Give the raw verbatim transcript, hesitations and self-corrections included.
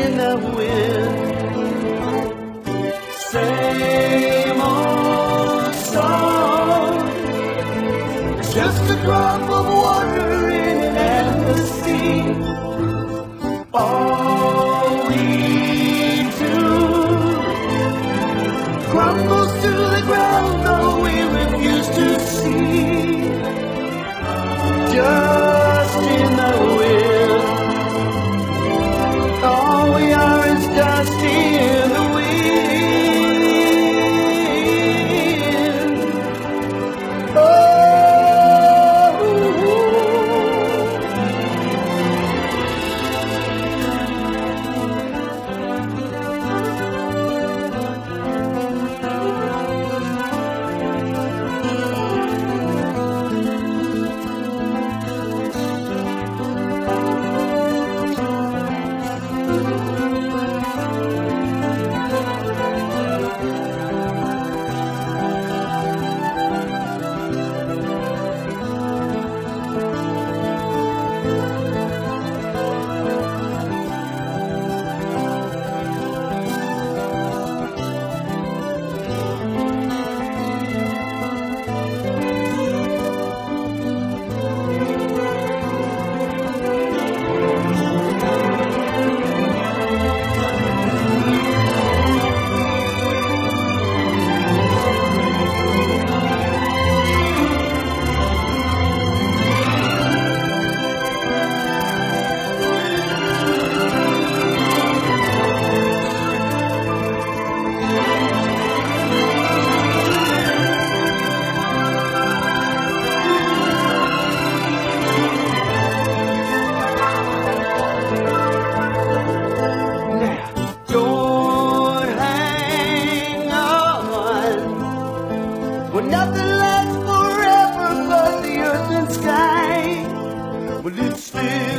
in the wind. Same old song, just a drop of water in an endless sea. All we do crumbles to the ground, though we refuse to see. Just in the wind, all we are is dust in the wind. Oh. Well, nothing lasts forever but the earth and sky. Well, it's still